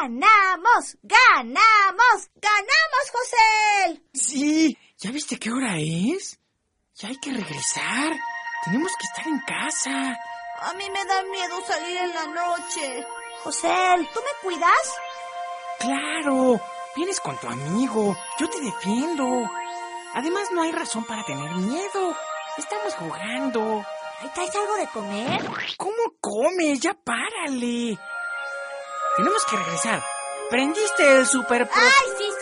¡Ganamos! ¡Ganamos! ¡Ganamos, José! Sí, ¿ya viste qué hora es? Ya hay que regresar. Tenemos que estar en casa. A mí me da miedo salir en la noche. José, ¿tú me cuidas? Claro, vienes con tu amigo. Yo te defiendo. Además, no hay razón para tener miedo. Estamos jugando. ¿Ahí traes algo de comer? ¿Cómo comes? Ya párale. Tenemos que regresar. ¿Prendiste el super... ¡Ay, sí!